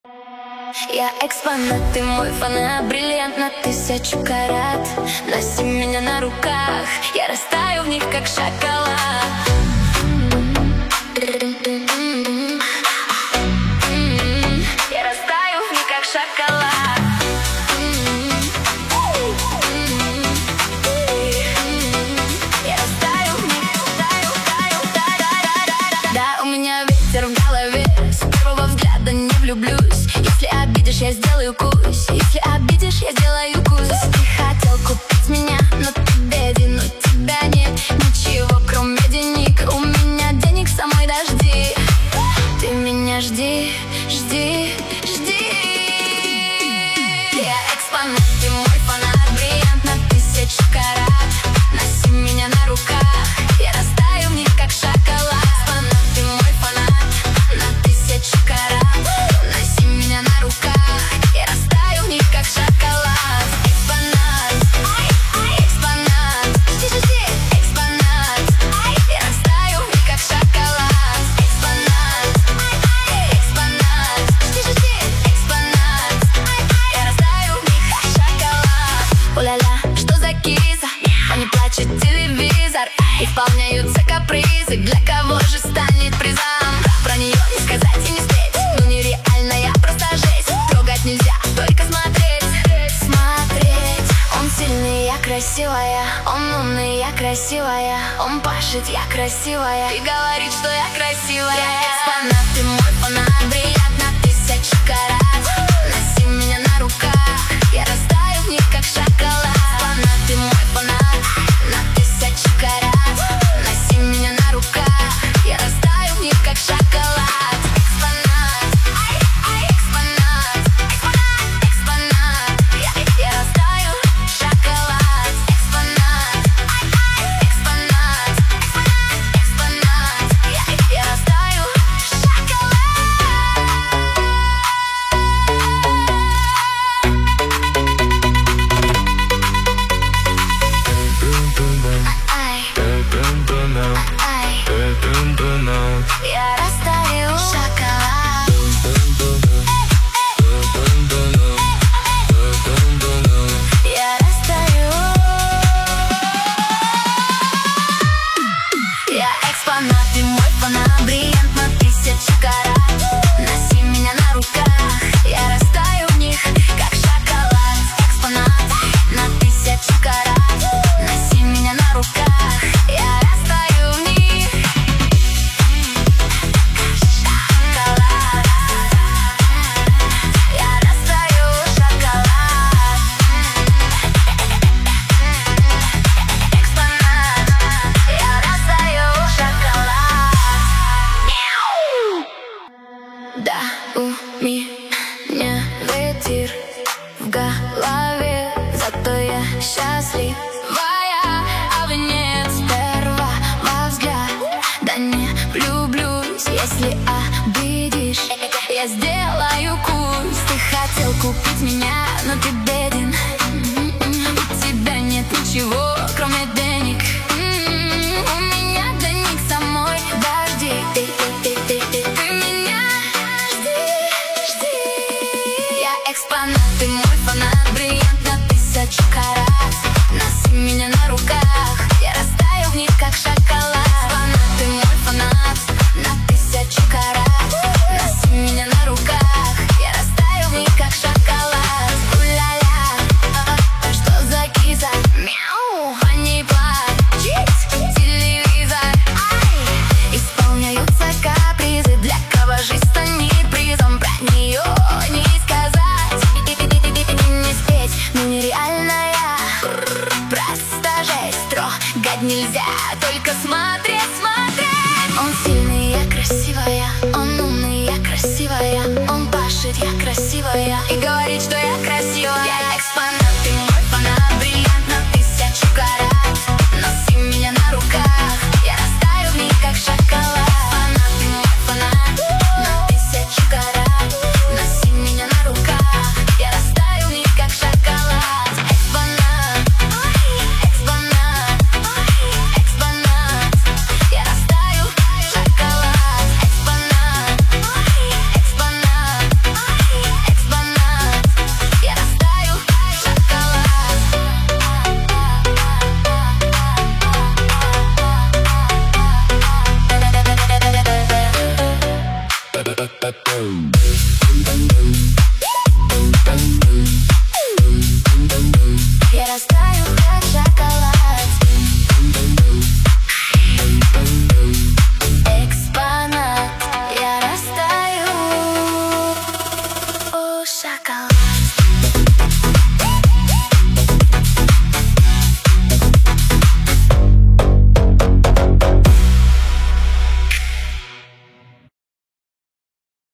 Я экспонат, ты мой фанат, бриллиант на 1000 карат. Носи меня на руках, я растаю в них, как шоколад. Я растаю в них, как шоколад. Я растаю в них, да, у меня ветер в голове. С первого взгляда не влюблюсь. Если обидишь, я сделаю кусь. Если обидишь, я сделаю кусь. Ты хотел купить меня, но ты беден. У тебя нет ничего, кроме денег. У меня денег самой дожди. Ты меня жди, жди, жди. Я экспонат, ты мой фанат, бриллиант на 1000 карат. Носи меня на руках, я растаю в них, как шоколад. Экспонат, ты мой фанат, на 1000 карат. Носи меня на руках, я растаю в них, как шоколад. Экспонат, экспонат, жди, жди, экспонат. Я растаю в них, как шоколад. Экспонат, экспонат, жди, жди, экспонат. Я растаю в них, как шоколад. О-ля-ля, что за киза? А не плачет телевизор. Исполняются капризы. Для кого же станет призом? Про нее не сказать и не спеть. Ну нереальная, просто жесть. Трогать нельзя, только смотреть. Смотреть. Он сильный, я красивая. Он умный, я красивая. Он пашет, я красивая. И говорит, что я красивая. Я экспонат, ты мой фанат, бриллиант на 1000 карат. Носи меня на руках, я растаю в них, как шоколад. Экспонат, ты мой фанат, на 1000 карат. Носи меня на руках, я растаю в них, как шоколад. Экспонат, экспонат, экспонат, экспонат. Я растаю шоколад. Экспонат, экспонат, экспонат. Я растаю шоколад. Ай, ай, я растаю шоколад. Я растаю. Я экспонат, ты мой фанат, бриллиант на 1000 карат. Носи меня на руках, я растаю в них, как шоколад. Экспонат на 1000 карат. Носи меня на руках, я растаю в них, шоколад. Я растаю шоколад. Экспонат, я растаю шоколад. Да, у меня ветер в голове, зато я счастливая. А вы нет первого взгляда. Да не влюблюсь, если обидишь, я сделаю кусь. Ты хотел купить меня, но ты беден. У тебя нет ничего, кроме денег. У меня денег самой дожди. Ты меня жди, жди. Я экспонат, ты мой фанат, бриллиант на 1000 карат. Носи меня на руках, я растаю в них, как шоколад. Экспонат, ты мой фанат, на 1000 карат. Носи меня на руках, я растаю в них, как шоколад. У-ля-ля, что за киза? Мяу, по ней плачет телевизор. Ай, исполняются капризы. Для кого жизнь станет призом? Про нее не сказать и не спеть. Ну нереальная, просто жесть. Трогать нельзя, только смотреть.